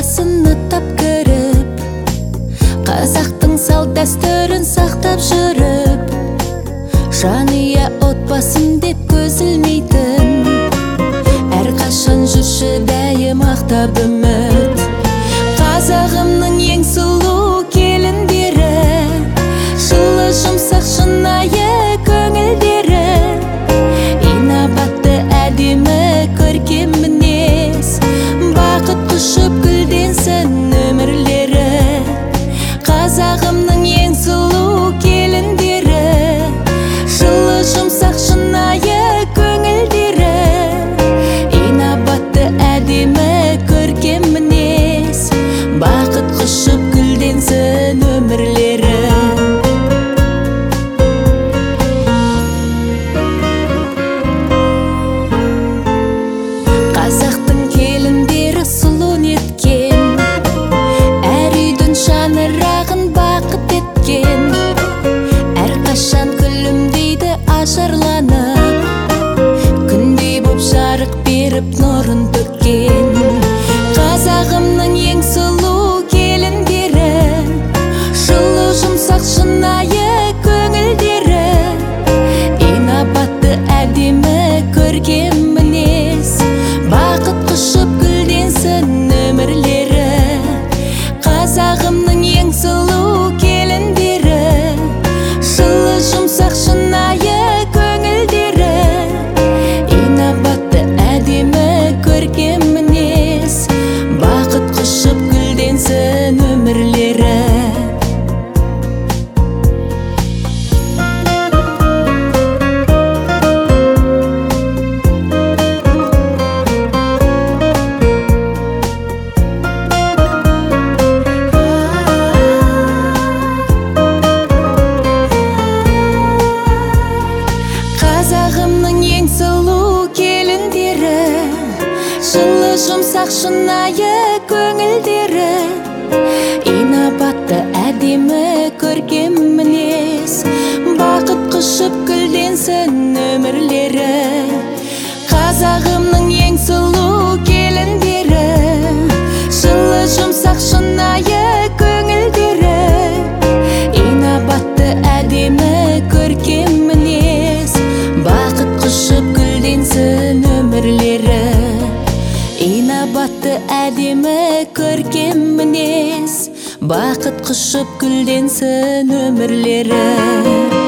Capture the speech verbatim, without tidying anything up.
отбасын аттап көріп, қазақтың салт дәстүрін сақтап жүріп, жанұя отбасын деп көз ілмейтін, әрқашан жүрші дәйім ақтап үміт. Қазағымның ең сұлу келіндері, жылы жұмсақ шынайы көңілдері, инабатты әдемі көркем мінез, бақыт құшып гүлденсін өмірлері. Қазағымның ең сұлу келіндері, жылы жұмсақ шынайы көңілдері, инабатты әдемі көркем мінез, бақыт құшып гүлденсін өмірлері. Қазақтың келіндері сұлу неткен, әр үйдің шаңырағын бақыт еткен, әрқашан күлімдейді ажарланып, күндей боп жарық беріп нұрын төккен. Қазағымның ең сұлу келіндері, жылы жұмсақ шынайы көңілдері, инабатты әдемі көркем мінез, бақыт құшып гүлденсін өмірлері. Қазағымның ең сұлу келіндері, жылы жұмсақ шынайы көңілдері, инабатты әдемі көркем мінез, бақыт құшып гүлденсін өмірлері. Қазағымның ең сұлу келіндері, жылы жұмсақ шынайы көңілдері, инабатты әдемі көркем мінез, бақыт құшып гүлденсін өмірлері. Қазағымның ең сұлу келіндері, жылы жұмсақ шынайы көңілдері, инабатты әдемі көркем мінез, бақыт құшып гүлденсін өмірлері. Инабатты әдемі көркем мінез, бақыт құшып гүлденсін өмірлері.